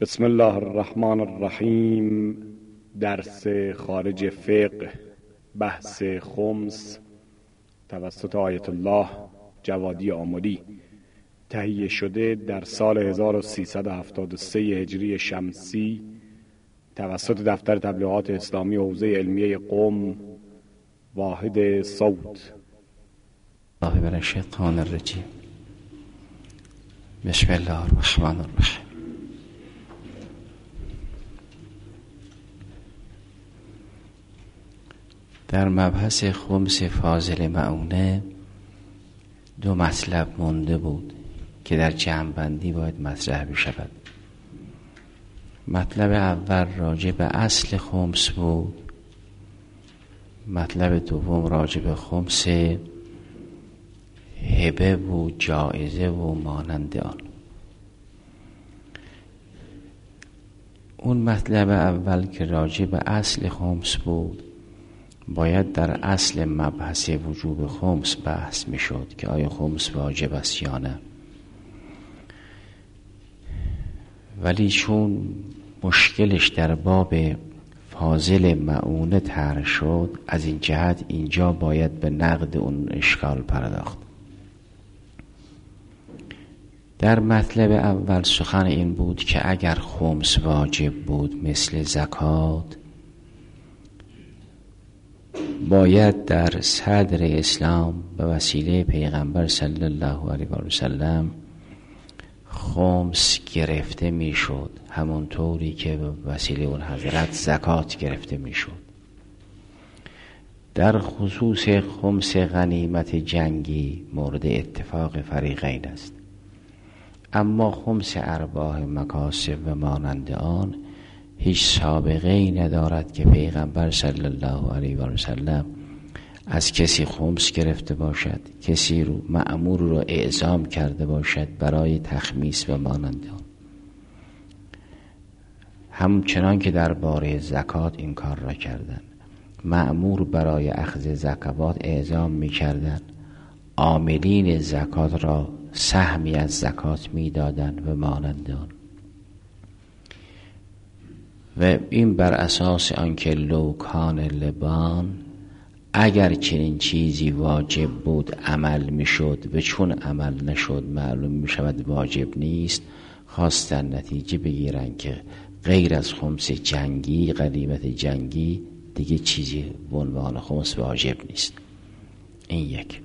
بسم الله الرحمن الرحیم. درس خارج فقه، بحث خمس، توسط آیت الله جوادی آملی، تهیه شده در سال 1373 هجری شمسی توسط دفتر تبلیغات اسلامی حوزه علمیه قم، واحد صوت. الله من الشیطان الرجیم. بسم الله الرحمن الرحیم. در مبحث خمس فاضل معونه دو مطلب مونده بود که در جمع‌بندی باید مطرح بشود. مطلب اول راجع به اصل خمس بود، مطلب دوم راجع به خمس هبه و جایزه و مانند آن. اون مطلب اول که راجع به اصل خمس بود باید در اصل مبحث وجوب خمس بحث می شد که آیا خمس واجب است یا نه. ولی چون مشکلش در باب فاضل معونه طرح شد، از این جهت اینجا باید به نقد اون اشکال پرداخت. در مطلب اول سخن این بود که اگر خمس واجب بود مثل زکات، باید در صدر اسلام به وسیله پیغمبر صلی الله علیه و سلم خمس گرفته میشد، همونطوری که به وسیله اون حضرت زکات گرفته میشد. در خصوص خمس غنیمت جنگی مورد اتفاق فریقین است، اما خمس ارباح مکاسب و مانند آن هیچ سابقه ای ندارد که پیغمبر صلی الله علیه و سلم از کسی خمس گرفته باشد، کسی رو مأمور رو اعزام کرده باشد برای تخمیس و مانند آن. همچنان که درباره زکات این کار را کردند، مأمور برای اخذ زکات اعزام می‌کردند، عاملین زکات را سهمی از زکات می‌دادند و مانند آن. و این بر اساس آنکه لوکان لبان، اگر چنین چیزی واجب بود عمل میشد و چون عمل نشد معلوم میشود واجب نیست، خواستن نتیجه بگیرن که غیر از خمس جنگی، غنیمت جنگی، دیگه چیزی به عنوان خمس واجب نیست. این یک.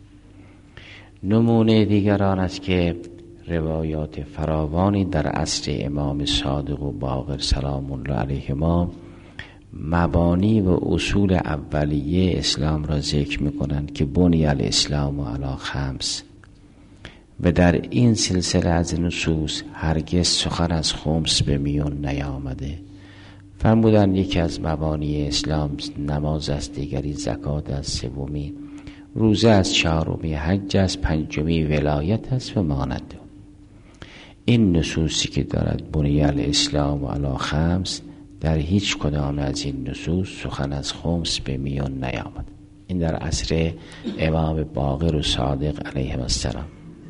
نمونه دیگر آن است که روایات فراوانی در عصر امام صادق و باقر سلام الله علیهما مبانی و اصول اولیه اسلام را ذکر می‌کنند که بنی الاسلام علی خمس، و در این سلسله از نصوص هرگز سخن از خمس به میون نیامده. فرمودند یکی از مبانی اسلام نماز است، دیگری زکات است، سومی روزه است، چهارمی حج است، پنجمی ولایت است و مانند. این نصوصی که دارد بنی الاسلام علی خمس، در هیچ کدام از این نصوص سخن از خمس به میان نیامد. این در عصر امام باقر و صادق علیهم السلام.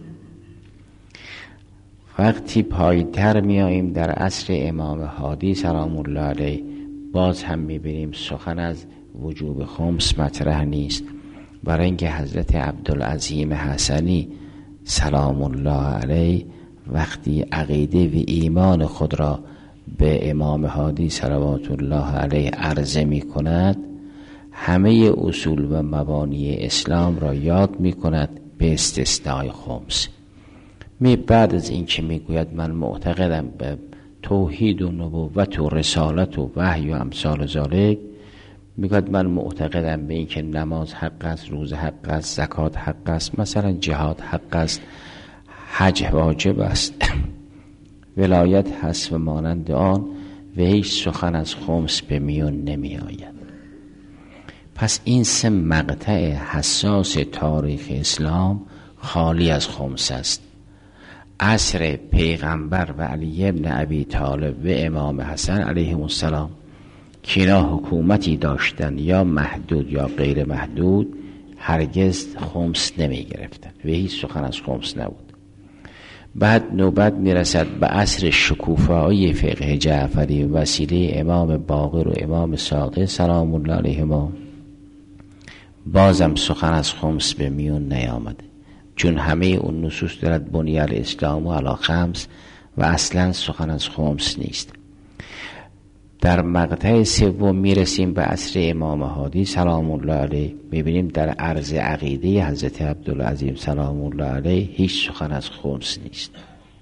وقتی پایتر میاییم در عصر امام هادی سلام الله علیه، باز هم میبینیم سخن از وجوب خمس مطرح نیست، برای اینکه حضرت عبدالعظیم حسنی سلام الله علیه وقتی عقیده و ایمان خود را به امام هادی صلوات الله علیه عرضه می کند، همه اصول و مبانی اسلام را یاد می کند به استثنای خمس. بعد از این که می گوید من معتقدم به توحید و نبوت و رسالت و وحی و امثال ذالک، می گوید من معتقدم به این که نماز حق است، روزه حق است، زکات حق است، مثلا جهاد حق است، حج واجب است، ولایت هست و مانند آن، و هیچ سخن از خمس به میون نمی آید. پس این سه مقطع حساس تاریخ اسلام خالی از خمس است. عصر پیغمبر و علی ابن ابی طالب و امام حسن علیهم السلام که اینا حکومتی داشتن یا محدود یا غیر محدود، هرگز خمس نمی گرفتن و هیچ سخن از خمس نبود. بعد نوبت میرسد به عصر شکوفایی فقه جعفری وسیله امام باقر و امام صادق سلام الله علیهما. بازم سخن از خمس به میون نیامده، چون همه اون نصوص دارد بنی الاسلام و علی خمس و اصلا سخن از خمس نیست. در مقطع سوم میرسیم به عصر امام هادی سلام الله علیه، میبینیم در عرض عقیده حضرت عبدالعظیم سلام الله علیه هیچ سخن از خمس نیست.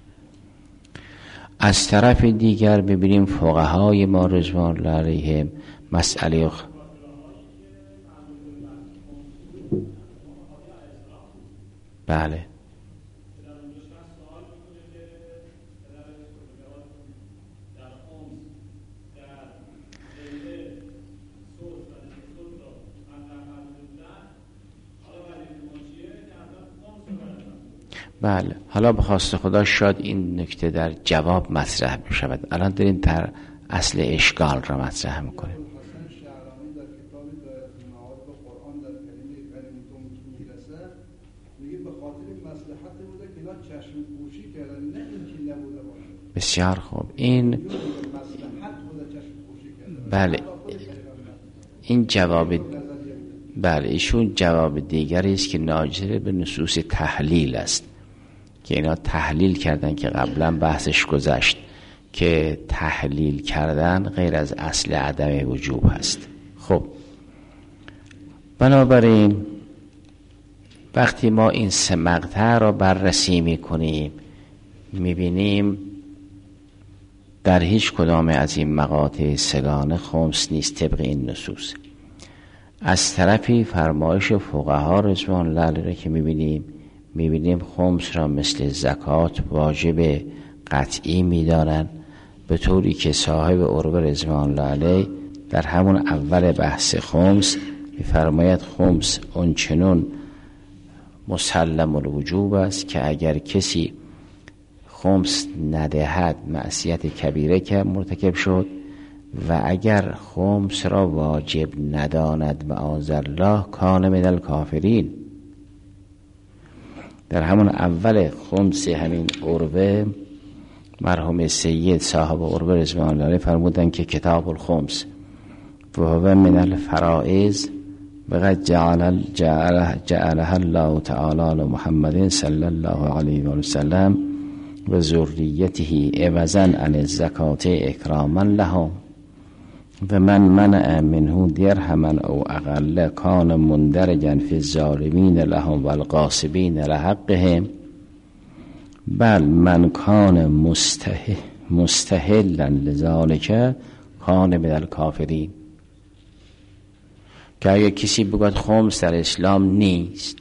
از طرف دیگر میبینیم فقهای ما رضوان الله علیهم مسئله بله بله، حالا به خواست خدا شاید این نکته در جواب مطرح می شود. الان داریم در اصل اشکال را مطرح می کنیم. بسیار خوب، این بله این جواب بله ایشون جواب دیگری است که ناظر به نصوص تحلیل است که اینا تحلیل کردن که قبلا بحثش گذشت که تحلیل کردن غیر از اصل عدم وجوب هست. خب بنابراین وقتی ما این سه مقطع را بررسی میکنیم میبینیم در هیچ کدام از این مقاطع سگانه خمس نیست طبق این نصوص. از طرفی فرمایش فقها رضوان الله علیهم که میبینیم خمس را مثل زکات واجب قطعی میدانند، به طوری که صاحب عروه رضوان الله علیه در همون اول بحث خمس میفرماید خمس اونچنون مسلم الوجوب است که اگر کسی خمس ندهد معصیت کبیره که مرتکب شد و اگر خمس را واجب نداند معاذالله کان من الکافرین. در همون اول خمس همین عروه مرحوم سید صاحب عروه رضوان الله علیه فرمودن که کتاب الخمس و هو من الفرائض وقد جعلها الله تعالی لمحمد صلی الله علیه و سلم و ذریته عوضا عن الزکات اکراما لهم و من منع منه درهما او اقل کان مندرجا فی الظالمین لهم و الغاصبین لحقهم بل من کان مستحلا لذالک کان من الکافرین. که اگر کسی بگوید خمس در اسلام نیست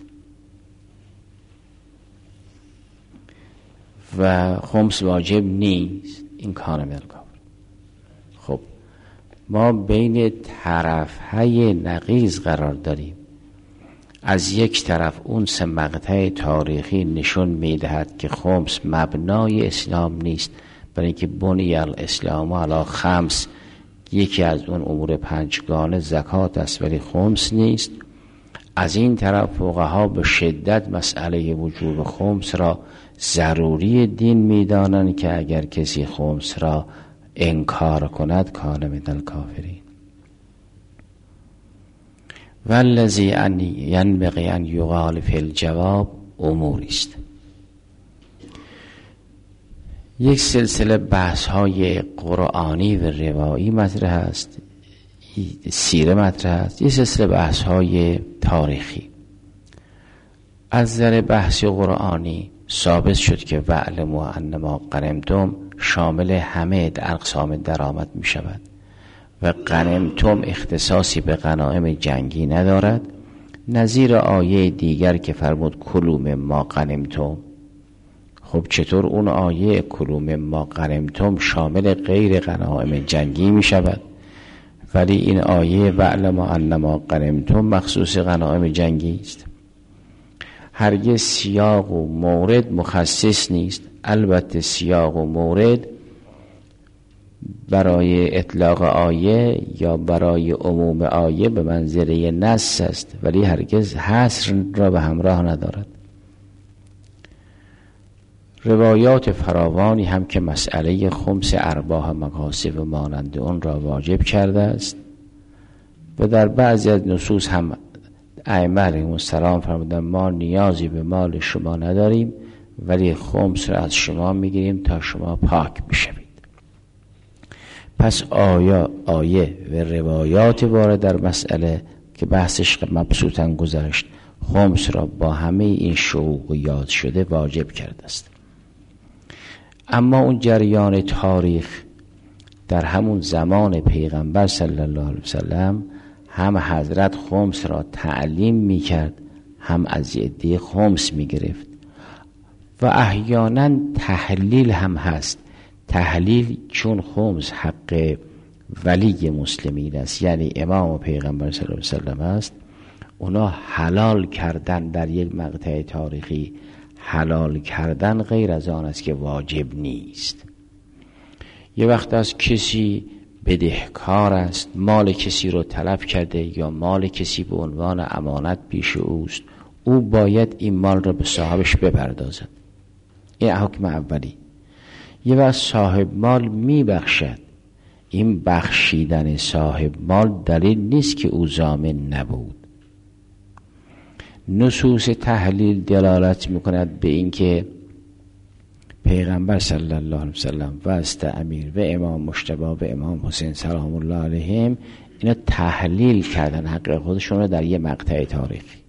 و خمس واجب نیست، این کان من الکافرین. خب ما بین طرفهای نقیض قرار داریم. از یک طرف اون سه مقطع تاریخی نشون میدهد که خمس مبنای اسلام نیست، برای اینکه بنی الاسلام علی خمس، یکی از اون امور پنجگانه زکات است ولی خمس نیست. از این طرف فقها به شدت مسئله وجوب خمس را ضروری دین میدانند که اگر کسی خمس را انکار کند کان من الکافرین. والذی ینبغی ان یقال فی الجواب امور است. یک سلسله بحث های قرآنی و روایی مطرح است، سیره مطرح است، یک سلسله بحث های تاریخی. از نظر بحث قرآنی ثابت شد که واعلموا انما غنمتم شامل همه اقسام درآمد می شود و غنمتم اختصاصی به غنایم جنگی ندارد، نظیر آیه دیگر که فرمود کلوا مما غنمتم. خب چطور اون آیه کلوا مما غنمتم شامل غیر غنایم جنگی می شود ولی این آیه واعلموا انما غنمتم مخصوص غنایم جنگی است؟ هرگز سیاق و مورد مخصص نیست. البته سیاق و مورد برای اطلاق آیه یا برای عموم آیه به منزله نص است ولی هرگز حصر را به همراه ندارد. روایات فراوانی هم که مسئله خمس ارباح مکاسب و مانند اون را واجب کرده است و در بعضی از نصوص هم ائمه علیهم السلام فرمودند ما نیازی به مال شما نداریم ولی خمس را از شما میگیریم تا شما پاک بشوید. پس آیه و روایات وارد در مسئله که بحثش مبسوطاً گذشت خمس را با همه این شروط یاد شده واجب کرده است. اما اون جریان تاریخ در همون زمان پیغمبر صلی الله علیه وسلم هم حضرت خمس را تعلیم میکرد هم از عده خمس میگرفت و احیانا تحلیل هم هست. تحلیل چون خمس حق ولی مسلمین است، یعنی امام و پیغمبر صلی الله علیه وسلم است، اونا حلال کردن در یک مقطع تاریخی، حلال کردن غیر از آن است که واجب نیست. یه وقت از کسی بدهکار است، مال کسی رو تلف کرده یا مال کسی به عنوان امانت پیش اوست، او باید این مال رو به صاحبش بپردازد. این حکم اولی. یه وقت صاحب مال میبخشد، این بخشیدن صاحب مال دلیل نیست که او ضامن نبود. نصوص تحلیل دلالت میکند به این که پیغمبر صلی الله علیه وسلم واسط امیر و امام مجتبی و امام حسین سلام الله علیهم اینا تحلیل کردن حق خودشون رو در یه مقطع تاریخی.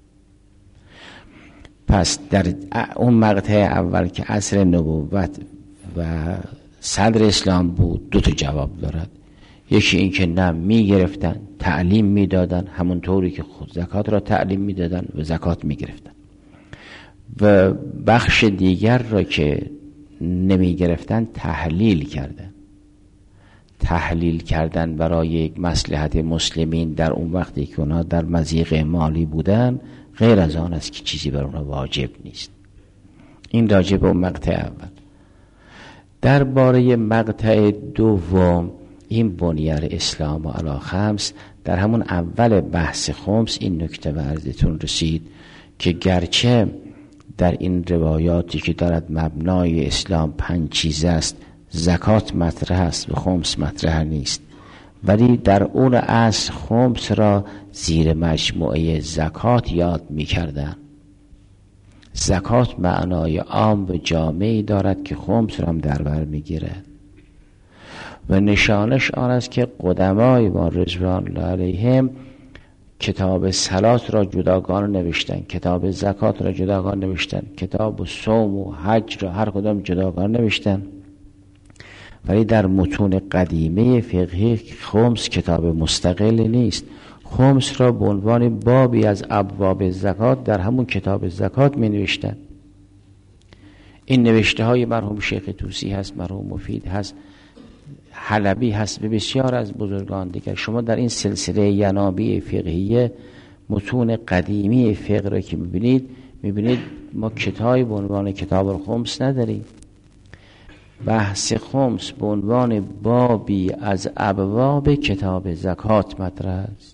پس در اون مقطع اول که عصر نبوت و صدر اسلام بود دو تا جواب دارد. یکی این که نه میگرفتن تعلیم میدادن همونطوری که خود زکات را تعلیم میدادن و زکات میگرفتن، و بخش دیگر را که نمیگرفتن تحلیل کردن. تحلیل کردن برای یک مصلحت مسلمین در اون وقتی که اونا در مضیق مالی بودن غیر از آن است که چیزی بر اونا واجب نیست. این راجع به اون مقطع اول. درباره مقطع دوم، این بنیاد اسلام و علی خمس، در همون اول بحث خمس این نکته به عرضتون رسید که گرچه در این روایاتی که دارد مبنای اسلام 5 چیز است، زکات مطرح است و خمس مطرح نیست، ولی در اون اصل خمس را زیر مجموعه زکات یاد می کردن. زکات معنای عام و جامعی دارد که خمس را هم در بر می گیرد و نشانش آن است که قدمای ما رضوان الله علیهم کتاب صلات را جداگانه نوشتن، کتاب زکات را جداگانه نوشتن، کتاب صوم و حج را هر کدام جداگانه نوشتن، ولی در متون قدیمه فقهی خمس کتاب مستقل نیست. خمس را به عنوان بابی از ابواب زکات در همون کتاب زکات می نوشتن. این نوشته های مرحوم شیخ طوسی هست، مرحوم مفید هست، حلبی هست و بسیار از بزرگان دیگر. شما در این سلسله ینابی فقهیه متون قدیمی فقه را که میبینید ما کتابی به عنوان کتاب الخمس نداریم. بحث خمس به عنوان بابی از ابواب کتاب زکات مطرح است.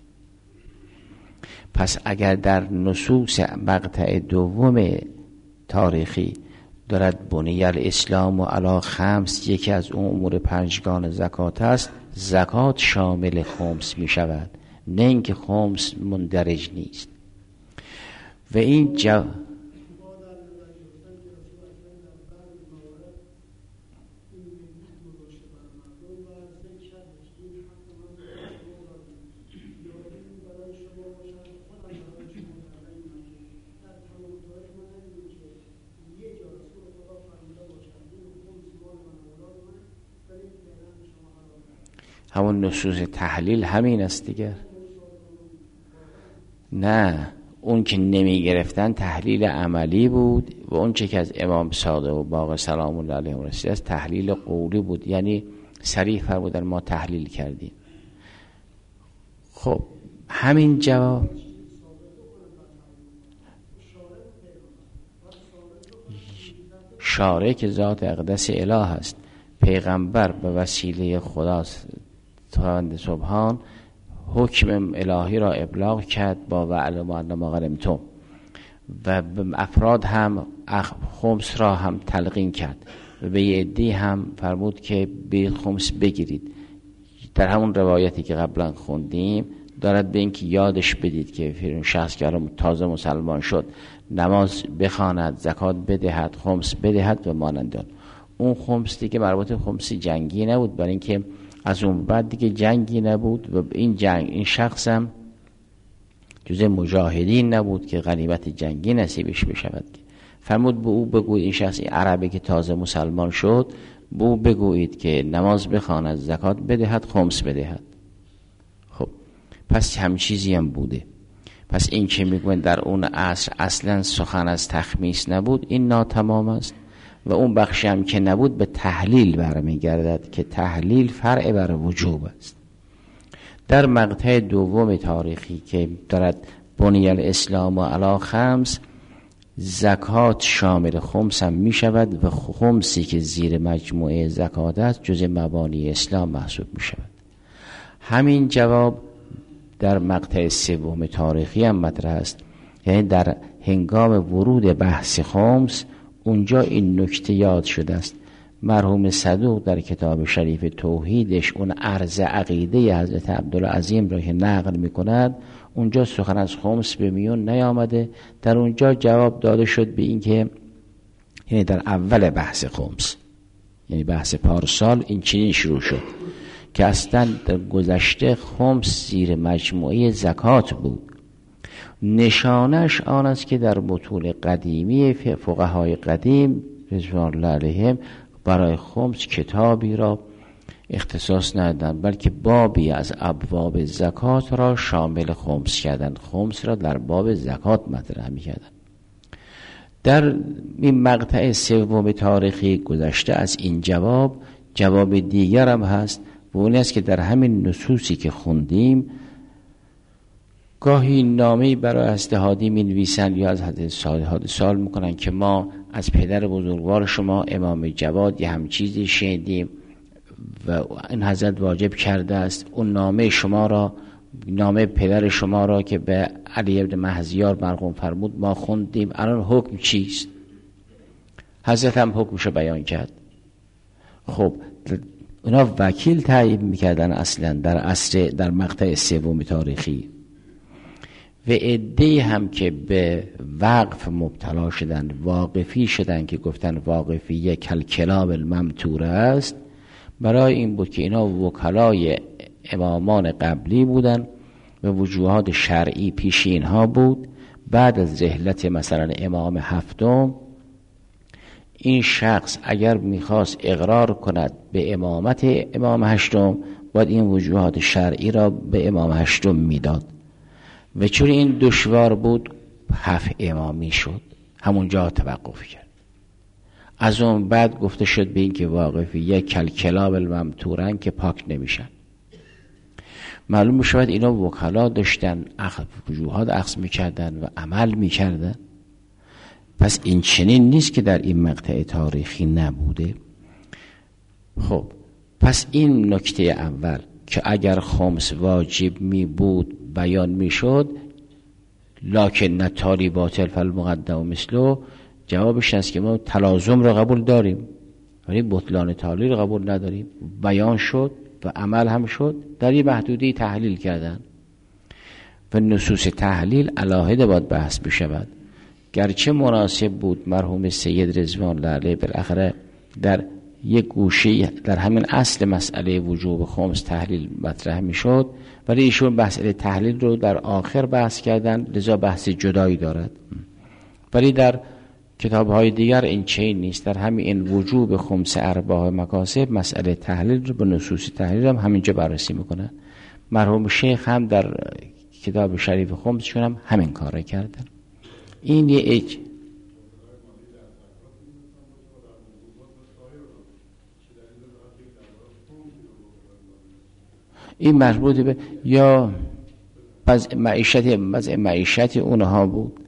پس اگر در نصوص مقطع دوم تاریخی دارد بنیاد اسلام و علی خمس یکی از اون امور 5گانه زکات است، زکات شامل خمس می شود، نه اینکه خمس مندرج نیست. و این همون نصوص تحلیل همین است دیگر. نه، اون که نمی گرفتن تحلیل عملی بود و اون چه که از امام صادق و باقر سلام الله علیهم رسید است تحلیل قولی بود، یعنی صریح فرمودن ما تحلیل کردیم. خب همین جواب شارع که ذات اقدس اله است، پیغمبر به وسیله خدا خداوند سبحان حکم الهی را ابلاغ کرد با وعلم ان ما غنمتم، و افراد هم خمس را هم تلقین کرد و به یه عده‌ای هم فرمود که به خمس بگیرید. در همون روایتی که قبلا خوندیم دارد به این که یادش بدید که اون شخص که تازه مسلمان شد نماز بخواند، زکات بدهد، خمس بدهد و مانند اون خمس دیگه مربوط به خمس جنگی نبود، برای اینکه از اون بعد دیگه جنگی نبود و این شخص هم جزء مجاهدین نبود که غنیمت جنگی نصیبش بشود. فرمود به او بگوید، این شخص عربی که تازه مسلمان شد، به او بگویید که نماز بخواند، زکات بدهد، خمس بدهد. خب پس هم چیزی هم بوده. پس این که میگوین در اون عصر اصلا سخن از تخمیس نبود، این ناتمام است. و اون بخشی هم که نبود به تحلیل برمیگردد که تحلیل فرع بر وجوب است. در مقطع دوم تاریخی که دارد بنی الاسلام و علی خمس، زکات شامل خمس هم می شود و خمسی که زیر مجموعه زکات است جزء مبانی اسلام محسوب می شود. همین جواب در مقطع سوم تاریخی هم مطرح است، یعنی در هنگام ورود بحث خمس اونجا این نکته یاد شده است. مرحوم صدوق در کتاب شریف توحیدش اون عرض عقیده حضرت عبدالعظیم را که نقل می کند، اونجا سخن از خمس به میون نیامده. در اونجا جواب داده شد به این که یعنی در اول بحث خمس، یعنی بحث پارسال، این چنین شروع شد که اصلا در گذشته خمس زیر مجموعه زکات بود. نشانش آن است که در متون قدیمی فقهای قدیم رضوان الله علیهم برای خمس کتابی را اختصاص ندادند، بلکه بابی از ابواب زکات را شامل خمس کردند، خمس را در باب زکات مطرح می‌کردند. در این مقطع سوم تاریخی گذشته از این جواب دیگر هم هست و اون است که در همین نصوصی که خوندیم گاهی نامه‌ای برای اجتهادی می‌نویسند یا از حضرت صالحات سوال می‌کنند که ما از پدر بزرگوار شما امام جواد یه هم چیزی شنیدیم و این حضرت واجب کرده است، اون نامه شما را، نامه پدر شما را که به علی ابن مهزیار مرحوم فرمود ما خوندیم، الان حکم چیست؟ حضرت هم حکمشو بیان کرد. خب اونا وکیل تعیین میکردن اصلا در مقطع سوم تاریخی و عده‌ای هم که به وقف مبتلا شدن، واقفی شدن که گفتن واقفی کلکلام الممتور است، برای این بود که اینا وکلای امامان قبلی بودن و وجوهات شرعی پیش اینها بود. بعد از رحلت مثلا امام هفتم، این شخص اگر میخواست اقرار کند به امامت امام هشتم، باید این وجوهات شرعی را به امام هشتم میداد و چون این دشوار بود 7 امامی شد، همونجا توقف کرد. از اون بعد گفته شد به این که واقفی یک کلکلاب الممتورن که پاک نمیشن. معلوم میشود اینا وکلا داشتن، وجوهات اخذ میکردن و عمل میکردن. پس این چنین نیست که در این مقطع تاریخی نبوده. خب پس این نکته اول که اگر خمس واجب می بود بیان می شد، لکن نتالی باطل فالمقدم مثلو، جوابش است که ما تلازم را قبول داریم ولی بطلان تالی را قبول نداریم. بیان شد و عمل هم شد، در یه محدودی تحلیل کردن و نصوص تحلیل علاهده باید بحث بشود. گرچه مناسب بود مرحوم سید رضوان الله علیه بالاخره در یک گوشه در همین اصل مسئله وجوب خمس تحلیل مطرح می شد، ولی ایشون مسئله تحلیل رو در آخر بحث کردن، لذا بحث جدایی دارد. ولی در کتاب‌های دیگر این چنین نیست. در همین وجوب خمس ارباح مکاسب مسئله تحلیل رو به نصوص تحلیل هم همینجا بررسی میکنن. مرحوم شیخ هم در کتاب شریف خمسشون هم همین کار کردن. این یه این مربوط به یا معیشت اونها بود،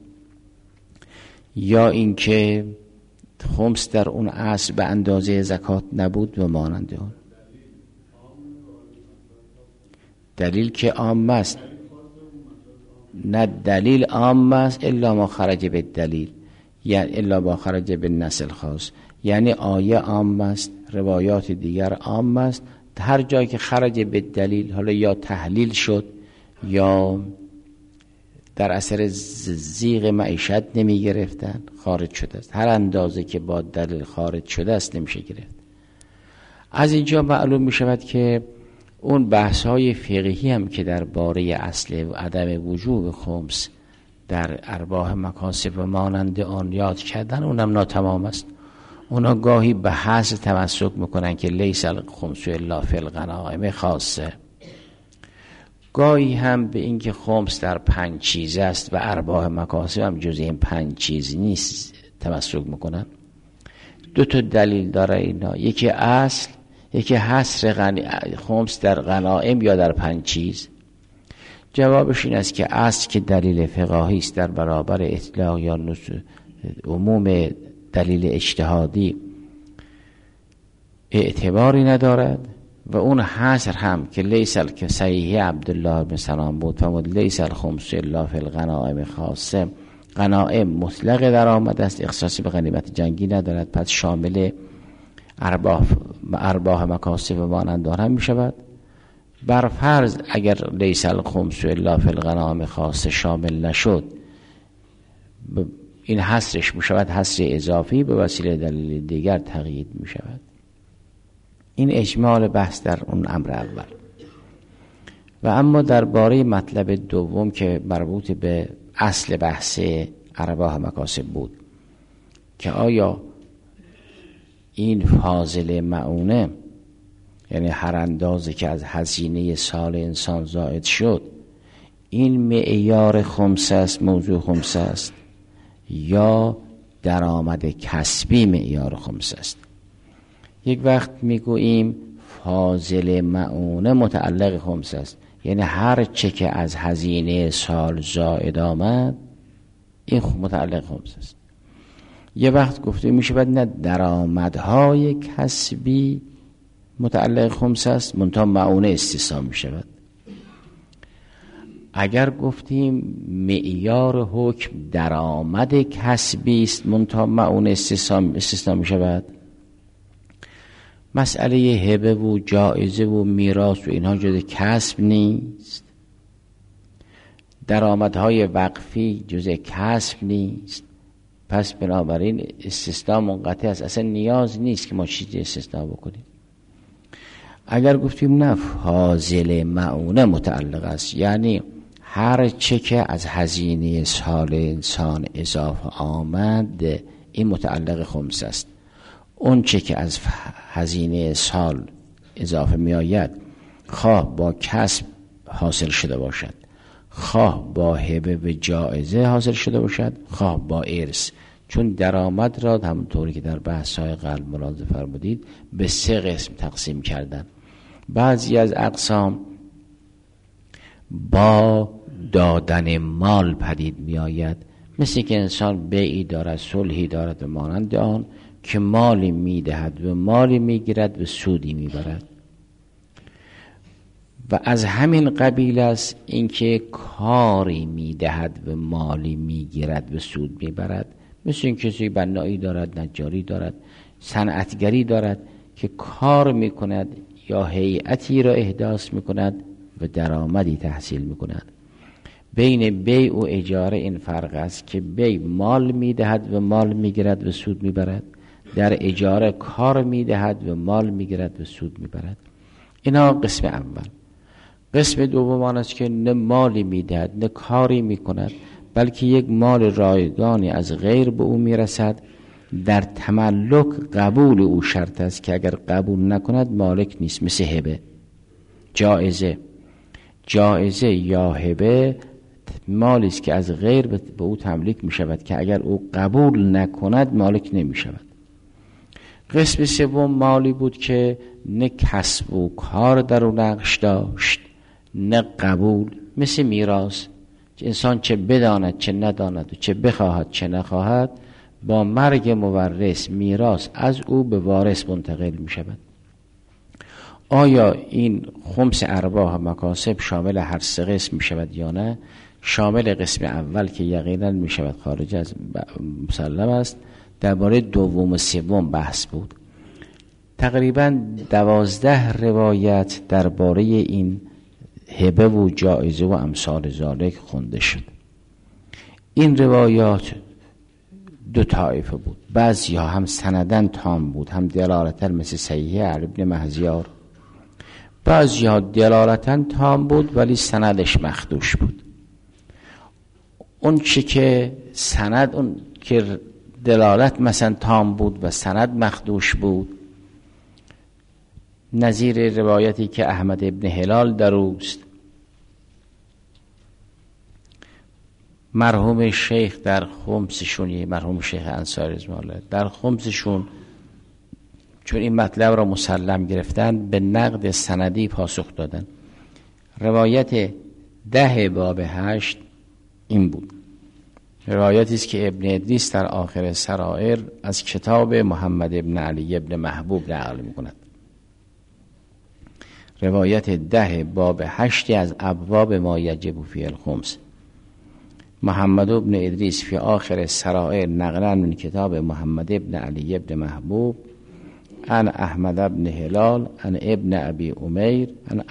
یا اینکه خمس در اون عصر به اندازه زکات نبود و مانند اون. دلیل که عام است. نه دلیل عام است الا ما خرج به دلیل، یعنی الا ما خرج به نص الخاص، یعنی آیه عام است، روایات دیگر عام است، هر جایی که خرج به دلیل، حالا یا تحلیل شد یا در اثر زیغ معیشت نمی گرفتن، خارج شده است. هر اندازه که با دلیل خارج شده است نمیشه گرفت. از اینجا معلوم می شود که اون بحث های فقهی هم که در باره اصل و عدم وجوب خمس در ارباح مکاسب و مانند آن یاد کردن، اونم ناتمام است. اونا گاهی به حذف تمسک میکنن که لیس الخمس الا فی الغنائم خاصه، گاهی هم به اینکه خمس در 5 چیز است و ارباح مکاسب هم جز این 5 چیز نیست تمسک میکنن. 2 تا دلیل داره اینا، یکی اصل، یکی حصر خمس در غنائم یا در 5 چیز. جوابش این است که اصل که دلیل فقهی است در برابر اطلاق یا عموم دلیل اجتهادی اعتباری ندارد و اون حصر هم که لیس که صحیح عبدالله بن سلام بود فرمود لیس الخمس الا فی الغنائم خاصه، غنائم مطلق درآمد است، اختصاصی به غنیمت جنگی ندارد، پس شامل ارباح مکاسب و مانند آن هم می شود. بر فرض اگر لیس الخمس الا فی الغنائم خاصه شامل نشد، این حصرش می شود حصر اضافی به وسیله دلیل دیگر تقیید می شود. این اجمال بحث در اون امر اول. و اما درباره مطلب دوم که مربوط به اصل بحث ارباح مکاسب بود که آیا این فاضل معونه، یعنی هر اندازه که از هزینه سال انسان زائد شد، این معیار خمس است، موضوع خمس است، یا درآمد کسبی معیار خمس است؟ یک وقت میگوییم فاضل معونه متعلق خمس است، یعنی هر چه که از هزینه سال زائد آمد این متعلق خمس است. یه وقت گفته میشه بعد نه درآمدهای کسبی متعلق خمس است، منتها معونه استثنا میشود. اگر گفتیم معیار حکم درآمد کسبی است منتها معونه استثنا میشود، مسئله هبه و جایزه و میراث و اینها جز کسب نیست، درآمدهای وقفی جز کسب نیست، پس بنابراین استثناء منقطع است، اصلا نیاز نیست که ما چیزی استثناء بکنیم. اگر گفتیم نه فاضل معونه متعلق است، یعنی هر چه که از هزینه سال انسان اضافه آمد این متعلق خمس است، اون چه که از هزینه سال اضافه می آید خواه با کسب حاصل شده باشد، خواه با هبه و جایزه حاصل شده باشد، خواه با ارث، چون درآمد را همونطوری که در بحث‌های قبل ملاحظه فرمودید به 3 قسم تقسیم کردن. بعضی از اقسام با دادن مال پدید می آید، مثل که انسان بیعی دارد، صلحی دارد و مانند آن که مالی می دهد و مالی می گیرد و سودی می برد. و از همین قبیل است اینکه کاری می دهد و مالی می گیرد و سود می برد، مثل این کسی بنایی دارد، نجاری دارد، صنعتگری دارد که کار می کند یا هیئتی را احداث می کند و درآمدی تحصیل می کند. بین بیع و اجاره این فرق است که بیع مال می دهد و مال می گیرد و سود می برد، در اجاره کار می دهد و مال می گیرد و سود می برد. اینا قسم اول. قسم دوم آن است که نه مالی می دهد نه کاری می کند، بلکه یک مال رایگانی از غیر به او می رسد. در تملک قبول او شرط است که اگر قبول نکند مالک نیست، مثل هبه. جایزه یا هبه مالی است که از غیر به او تملیک می شود که اگر او قبول نکند مالک نمی شود. قسم سوم مالی بود که نه کسب و کار در او نقش داشت نه قبول، مثل میراث. انسان چه بداند چه نداند و چه بخواهد چه نخواهد، با مرگ مورث میراث از او به وارث منتقل می شود. آیا این خمس ارباح مکاسب شامل هر 3 قسم می شود یا نه؟ شامل قسم اول که یقینا می شود خارج از مسلم است، درباره دوم و سوم بحث بود. تقریبا 12 روایت درباره این هبه و جایزه و امثال ذالک خونده شد. این روایات دو طایفه بود، بعضی ها هم سندن تام بود، هم دلالتن مثل صحیح علی بن مهزیار، بعضی ها دلالتن تام بود ولی سندش مخدوش بود. اون چی که سند، اون که دلالت مثلا تام بود و سند مخدوش بود، نظیر روایتی که احمد ابن هلال در اوست، مرحوم شیخ در خمسشون، مرحوم شیخ انصاری رحمه الله در خمسشون چون این مطلب را مسلم گرفتن به نقد سندی پاسخ دادن. روایت 10 باب 8 این بود. روایتی است که ابن ادریس در آخر سرائر از کتاب محمد ابن علی ابن محبوب نقل می‌کند. روایت 10 باب 8 از ابواب ما یجب فی الخمس. محمد ابن ادریس فی آخر سرائر نقلا من کتاب محمد ابن علی ابن محبوب عن احمد ابن هلال عن ابن ابی امیر عن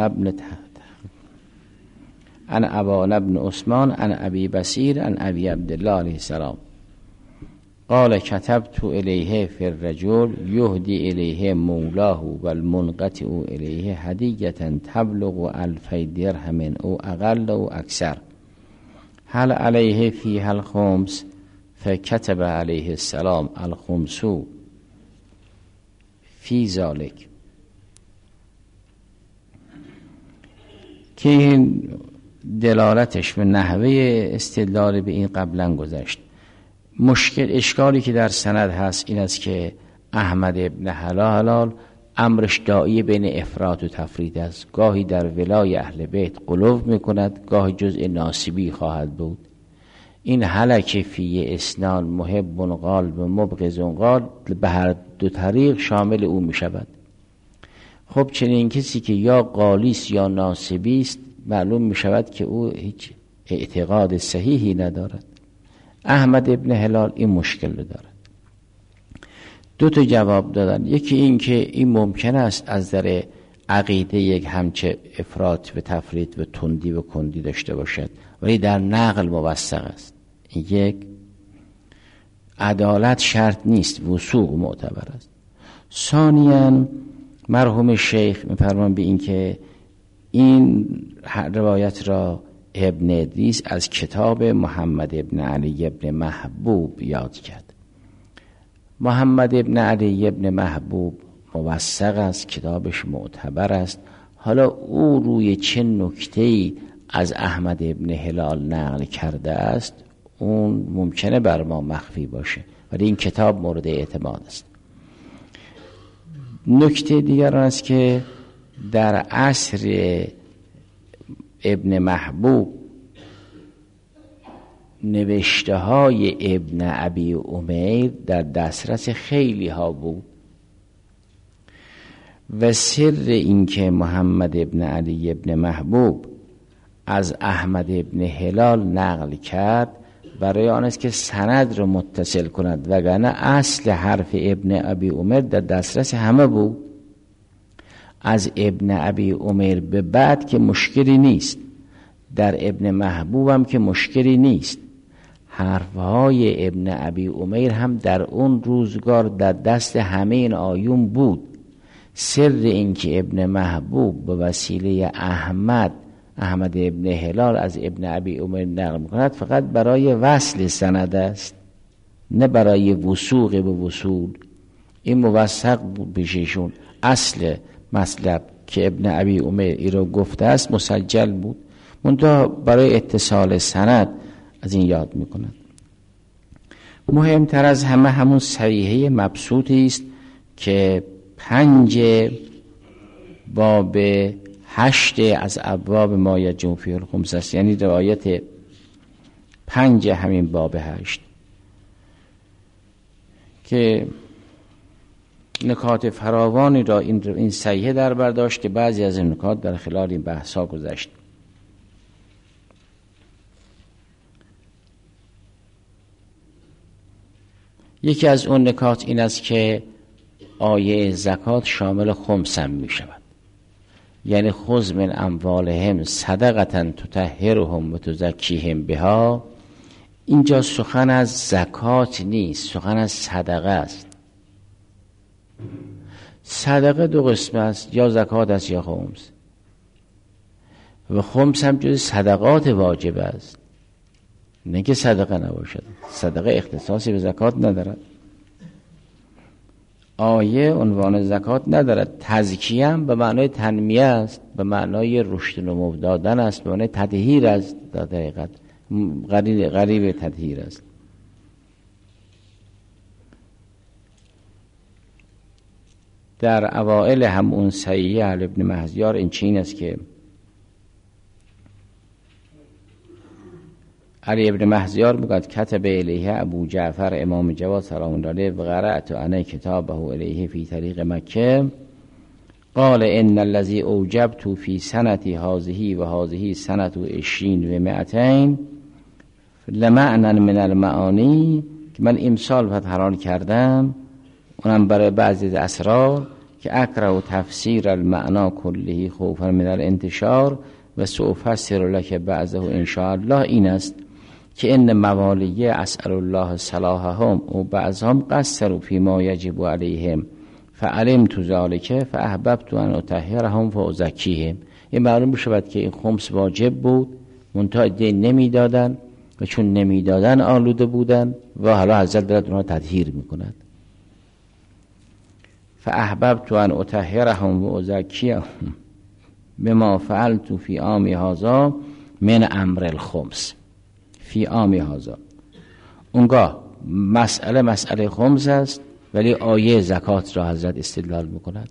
ابان ابن عثمان عن ابی بصیر عن ابی عبدالله علیه السلام قال کتبت الیه فی الرجل یهدی الیه مولاه والمنقطع الیه هدیه تبلغ 2000 درهم او اقل او اکثر هل علیه فیها الخمس فکتب علیه السلام الخمس فی ذالک. که این دلالتش و نحوه استدلال به این قبلا گذشت. اشکالی که در سند هست این است که احمد ابن هلال امرش داعی بین افراط و تفرید است. گاهی در ولای اهل بیت غلو میکند، گاهی جزء ناسبی خواهد بود. این هلک فی اسنان محب قال و مبغض قال به هر دو طریق شامل او می شود. خب چنین کسی که یا قالیست یا ناسبی است معلوم می شود که او هیچ اعتقاد صحیحی ندارد. احمد ابن هلال این مشکل رو دارد. 2 تا جواب دادن. یکی این که این ممکن است از در عقیده یک همچه افراط و تفرید و تندی و کندی داشته باشد ولی در نقل موثق است. یک، عدالت شرط نیست، وثوق معتبر است. ثانیاً مرحوم شیخ می‌فرمان به این که این روایت را ابن ادریس از کتاب محمد ابن علی ابن محبوب یاد کرد. محمد ابن علی ابن محبوب موثق است، کتابش معتبر است. حالا او روی چه نکته‌ای از احمد ابن هلال نقل کرده است اون ممکنه بر ما مخفی باشه ولی این کتاب مورد اعتماد است. نکته دیگر است که در عصر ابن محبوب نوشته های ابن ابی امیر در دسترس خیلی ها بود و سر این که محمد ابن علی ابن محبوب از احمد ابن هلال نقل کرد برای آن است که سند رو متصل کند، وگرنه اصل حرف ابن ابی امیر در دسترس همه بود. از ابن ابی امیر به بعد که مشکلی نیست، در ابن محبوب هم که مشکلی نیست. حرفهای ابن ابی امیر هم در اون روزگار در دست همه این آیون بود. سر این که ابن محبوب به وسیله احمد ابن هلال از ابن ابی امیر نقل می‌کند فقط برای وصل سند است، نه برای وثوق به وصول. این موثق بود پیششون. اصل مطلب که ابن ابی امیر ای رو گفته است مسجل بود، منتها برای اتصال سند از این یاد می‌کند. مهمتر از همه همون صحیحه مبسوطی است که 5 باب 8 از ابواب ما یجب فی الخمس است، یعنی روایت 5 همین باب 8 که نکات فراوانی را این صحیحه در برداشت که بعضی از این نکات در خلال این بحثا گذشت. یکی از اون نکات این است که آیه زکات شامل خمس هم می شود. یعنی خذ من اموالهم صدقة تطهرهم و تزکیهم بها. اینجا سخن از زکات نیست، سخن از صدقه است. صدقه دو قسم است، یا زکات است یا خمس، و خمس هم جز صدقات واجب است، نه که صدقه نباشد. صدقه اختصاصی به زکات ندارد. آیه عنوان زکات ندارد. تزکیه هم به معنای تنمیه است، به معنای رشد و نمو دادن است، به معنای تطهیر است. در حقیقت غریب تطهیر است. در اوائل هم اون صحیح ابن مهزیار این چین است که علی ابن مهزیار میگوید کتب الیه ابو جعفر امام جواد سلام الله علیه و قرأت انا کتابه الیه فی طریق مکه قال ان الذی اوجبت فی سنتی هذه و هذه سنة 20 و 200 لمعنى من المعانی، که من امسال فتحران کردم اونم برای بعضی از اسرار که اکره تفسیر المعنا کله خوفا من الانتشار و سأفسر لك بعضه ان شاء الله. این است که ان موالی اسأل الله صلاحهم و بعضهم قصروا فيما يجب عليهم فعلمت ذلك فاحببت ان اطهرهم فازکیهم. این معلوم بشود که این خمس واجب بود، منتها دین نمیدادن و چون نمیدادن آلوده بودن و حالا حضرت دارد اونها تطهیر میکند. فاحببت ان اطهرهم وازکیهم بما فعلت فی عام هذا من امر الخمس. فی عام هذا اونگاه مسئله خمس است، ولی آیه زکات را حضرت استدلال میکند.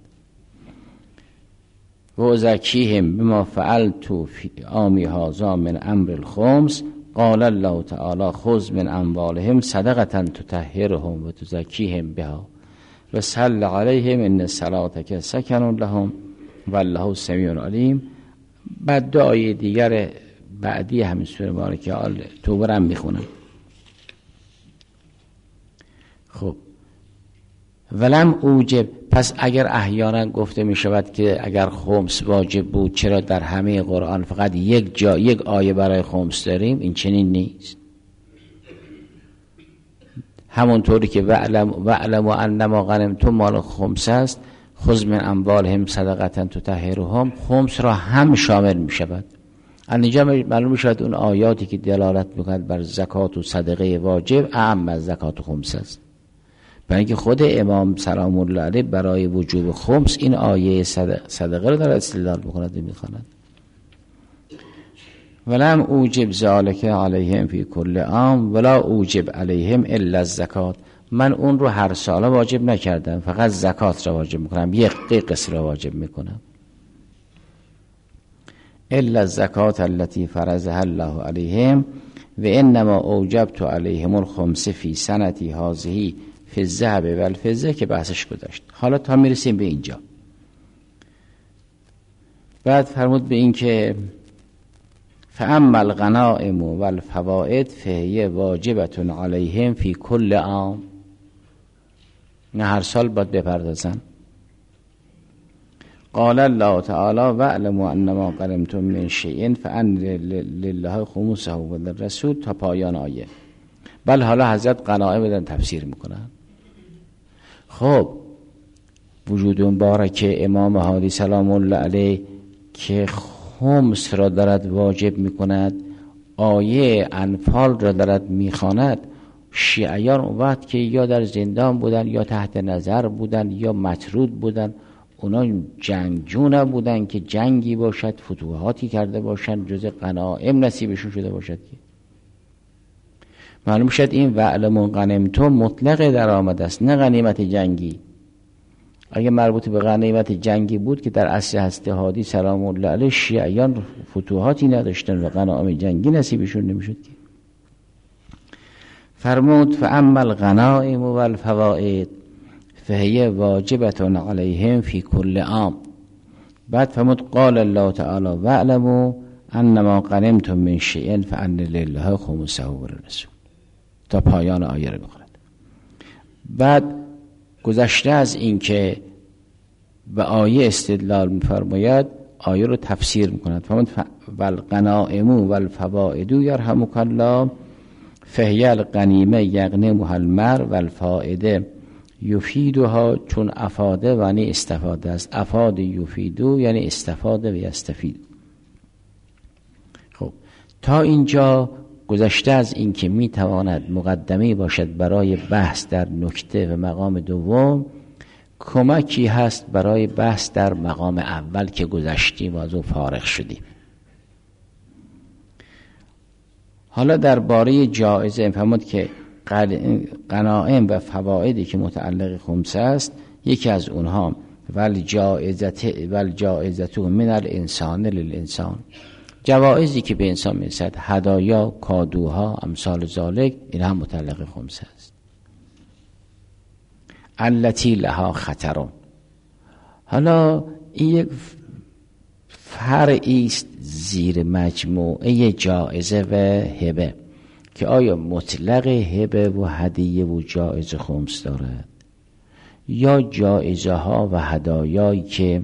و ازکیهم بما فعلت فی عام هذا من امر الخمس قال الله تعالی خذ من اموالهم صدقة تطهرهم و تزکیهم بها و صل علیهم ان صلاتک سکن لهم والله سمیع علیم. بعد دو آیه دیگر بعدی همین سوره مبارکه آل توبه هم میخونم. خب ولم اوجب، پس اگر احیانا گفته میشود که اگر خمس واجب بود چرا در همه قرآن فقط یک آیه برای خمس داریم؟ این چنین نیست. همونطوری که وعلم و انما غنمتم مال خمس است، خذ من اموالهم صدقة تطهرهم خمس را هم شامل می شود. اینجا معلوم شد اون آیاتی که دلالت میکند بر زکات و صدقه واجب اعم از زکات و خمس است، برای اینکه خود امام سلام الله علیه برای وجوب خمس این آیه صدقه را دارد استدلال میکند و میخواند. ولم اوجب ذلک علیهم فی کل عام ولا اوجب علیهم الا الزکات. من اون رو هر ساله واجب نکردم، فقط زکات را واجب میکنم، یک قسط را واجب میکنم. الا الزکات التي فرضها الله علیهم و انما اوجبت علیهم الخمس فی سنتی هذه فی الذهب و الفضه که بحثش گذشت. حالا تا میرسیم به اینجا. بعد فرمود به این که فاما الغنائم و الفوائد فهی واجبت علیهم فی کل عام، نه هر سال باید بپردازن. قال الله تعالی واعلموا انما غنمتم من شیء فان لله خمسه و للرسول تا پایان آیه. بل حالا حضرت غنائم بدن تفسیر میکنن. خب وجود مبارک امام هادی سلام الله علیه که خمس را دارد واجب میکند، آیه انفال را دارد میخواند، شیعیان اون وقت که یا در زندان بودن یا تحت نظر بودن یا مطرود بودن، اونا جنگجو نبودن که جنگی باشد فتوحاتی کرده باشند جز غنائم نصیبشون شده باشد. که معلوم شد این وعلموا غنمتم مطلق در آمد است، نه غنیمت جنگی. اگه مربوط به غنیمت جنگی بود که در عصر حضرت هادی سلام الله علیه شیعیان فتوحاتی نداشتن و غنائم جنگی نصیبشون نمیشد. که فرمود فاما الغنائم و الفوائد فهی واجبت علیهم فی کل عام. بعد فرمود قال الله تعالی واعلموا انما غنمتم من شیء فان لله خمسه و للرسول تا پایان آیه رو بخونید. بعد گذشته از این که به آیه استدلال می‌فرماید، آیه رو تفسیر می‌کند. فرمود والغنائم والفوائد یرحمک الله فهی الغنیمه یغنمها المرء والفائده یفیدها، چون افاده یعنی استفاده است، افاد یفیدو یعنی استفاده و یستفید. خب تا اینجا گذشته از این که میتواند مقدمه باشد برای بحث در نکته و مقام دوم، کمکی هست برای بحث در مقام اول که گذشتیم و از او فارغ شدیم. حالا درباره جایزه فرمود که غنائم و فوائدی که متعلق خمس است، یکی از اونها والجائزه من الانسان للانسان، جوایزی که به انسان میرسد، هدایا، کادوها، امثال ذالک، این هم متعلق خمس است. التی لها خطرون، حالا این یک فرعی است زیر مجموعه جایزه و هبه که آیا مطلق هبه و هدیه و جایزه خمس دارد یا جایزه ها و هدایایی که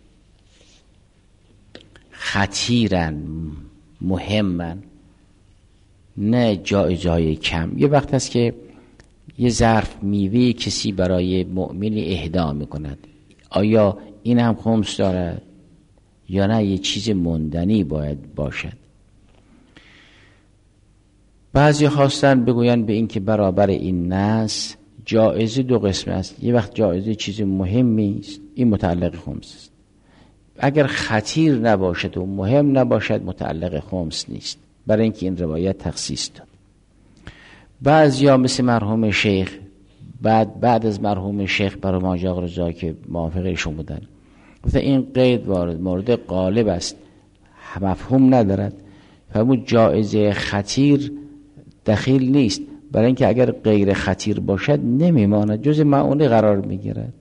خطیرن، مهمن، نه جایزه های کم. یه وقت هست که یه ظرف میوه کسی برای مؤمنی اهدا میکند، آیا این هم خمس دارد یا نه یه چیز موندنی باید باشد؟ بعضی خواستن بگوین به این که برابر این نص جایزه دو قسم است. یه وقت جایزه چیز مهمی است، این متعلق خمس است. اگر خطیر نباشد و مهم نباشد متعلق خمس نیست، برای اینکه این روایت تخصیص داد. بعضیا مثل مرحوم شیخ بعد از مرحوم شیخ برای ماجد آقا رضا که موافق ایشون بودن، گفته این قید مورد غالب است، مفهوم ندارد. فرمود جایزه خطیر دخیل نیست، برای اینکه اگر غیر خطیر باشد نمیماند، جز معونه قرار میگیرد.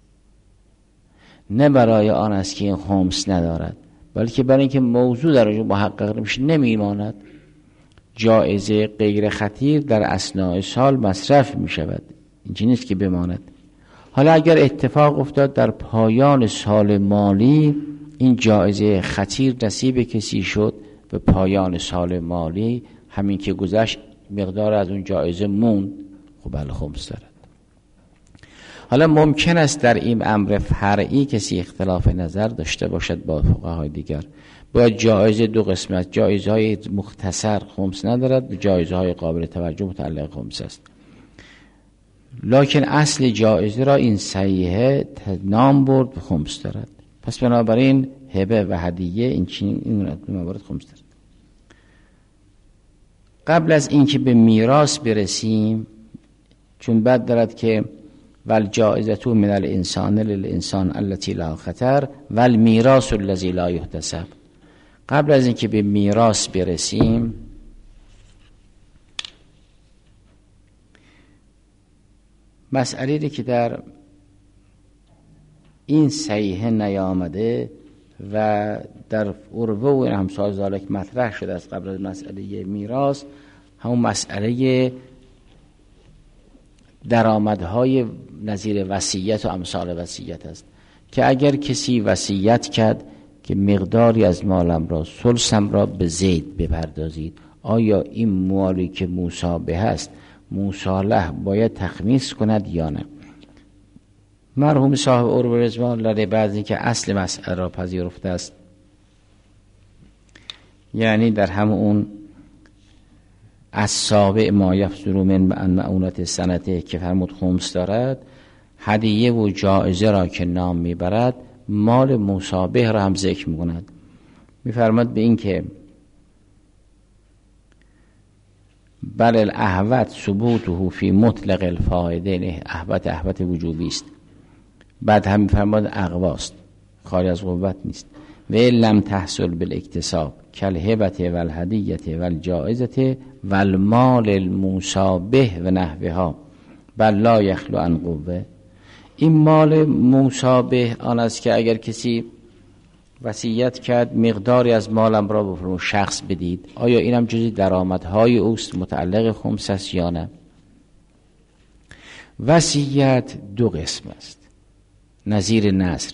نه برای آن است که این خمس ندارد، بلکه برای اینکه موضوع در اونجا محقق نمیشه نمیماند. جایزه غیر خطیر در اثناء سال مصرف میشود، اینجا نیست که بماند. حالا اگر اتفاق افتاد در پایان سال مالی این جایزه خطیر نصیب کسی شد، به پایان سال مالی همین که گذشت مقدار از اون جایزه موند، خب بله خمس دارد. حالا ممکن است در این امر فرعی کسی اختلاف نظر داشته باشد با فقهای دیگر، باید جایزه دو قسم است، جایزه های مختصر خمس ندارد و جایزه های قابل توجه متعلق خمس است. لکن اصل جایزه را این صحیحه نام برد خمس دارد. پس بنابراین هبه و هدیه این موارد خمس دارد. قبل از اینکه به میراث برسیم، چون بعد دارد که والجائزه من الانسان للانسان التي لا خطر والمیراث الذی لا یحتسب، قبل از اینکه به میراث برسیم مسئله‌ای که در این صحیحه نیامده و در عروه و امثال ذالک مطرح شده است قبل از مسئله میراث، همون مسئله درآمدهای نظیر وصیت و امثال وصیت است که اگر کسی وصیت کرد که مقداری از مالم را، ثلثم را به زید بپردازید، آیا این مالی که مشابه است مصالح باید تخمیس کند یا نه؟ مرحوم صاحب عروه رضوان الله بعد اینکه اصل مسئله را پذیرفته است، یعنی در همون السابع ما یفسر من معونت سنته که فرمود خمس دارد، هدیه و جایزه را که نام میبرد مال مشابه را هم ذکر میکند. میفرماد به این که بل الاحوط ثبوته فی مطلق الفائده، احوط وجوبی است. بعد هم میفرماد اقواست، خارج از قوت نیست. و لم تحصل بالاکتساب کالهبه والهدیه والجائزه والمال المشابه و نحوها بل لا یخلو عن قوه. این مال مشابه آن است که اگر کسی وصیت کرد مقداری از مالم را به شخص بدید، آیا اینم جزء درآمدهای اوست متعلق خمس است یا نه؟ وصیت دو قسم است نظیر نذر.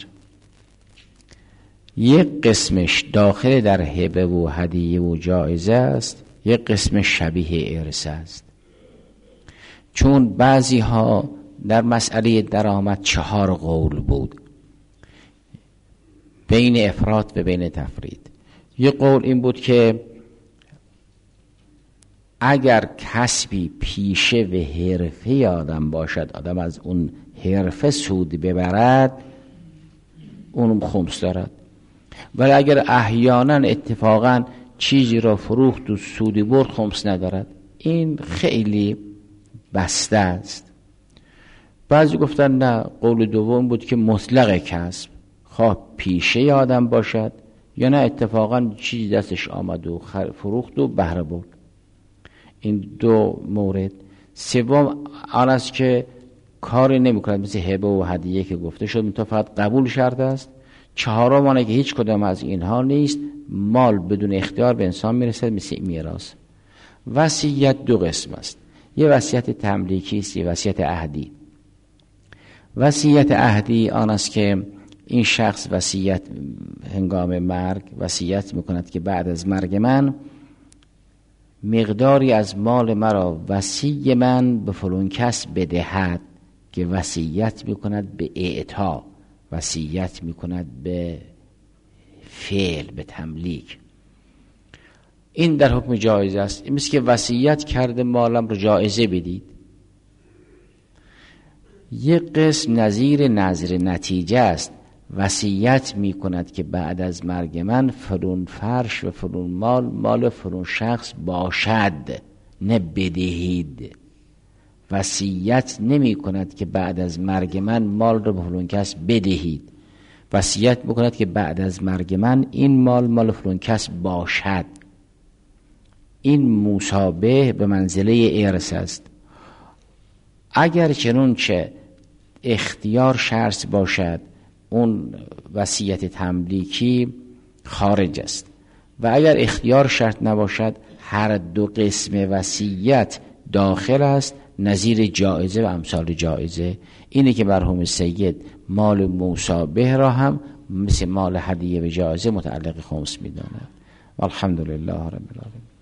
یک قسمش داخل در هبه و هدیه و جایزه است، یک قسم شبیه ارث است. چون بعضی ها در مسئله درآمد 4 قول بود بین افراد و بین تفرید. یک قول این بود که اگر کسبی پیشه و حرفه آدم باشد، آدم از اون حرفه سود ببرد، اونم خمس دارد. ولی اگر احیانا اتفاقا چیزی را فروخت و سودی برد، خمس ندارد. این خیلی بسته است. بعضی گفتن نه، قول دوم بود که مطلق کسب، خواه پیشه آدم باشد یا نه اتفاقا چیزی دستش آمد و فروخت و بهره برد. این دو مورد. سوم آن است که کاری نمی کند، مثل هبه و هدیه که گفته شد، منتها فقط قبول شرط است. چهارم آنه که هیچ کدام از اینها نیست، مال بدون اختیار به انسان میرسد، مثل میراث. وصیت دو قسم است، یه وصیت تملیکی است، یه وصیت عهدی. وصیت عهدی آن است که این شخص وصیت هنگام مرگ وصیت میکند که بعد از مرگ من مقداری از مال مرا وصی من به فلان کس بدهد، که وصیت میکند به اعطا، وصیت میکند به فعل، به تملیک. این در حکم جایزه است. این مثل که وصیت کرده مالم رو جایزه بدید. یک قسم نظیر نظر نتیجه است، وصیت میکند که بعد از مرگ من فلان فرش و فلان مال فلان شخص باشد، نه بدهید. وصیت نمی کند که بعد از مرگ من مال رو به فلان کس بدهید، وصیت میکند که بعد از مرگ من این مال فلان کس باشد. این مشابه به منزله ارث است. اگر چنانچه اختیار شرط باشد، اون وصیت تملیکی خارج است، و اگر اختیار شرط نباشد، هر دو قسم وصیت داخل است، نظیر جایزه و امثال جایزه. اینه که مرحوم سید مال مشابه را هم مثل مال هدیه و جایزه متعلق خمس می‌داند. الحمدلله رب العالمین.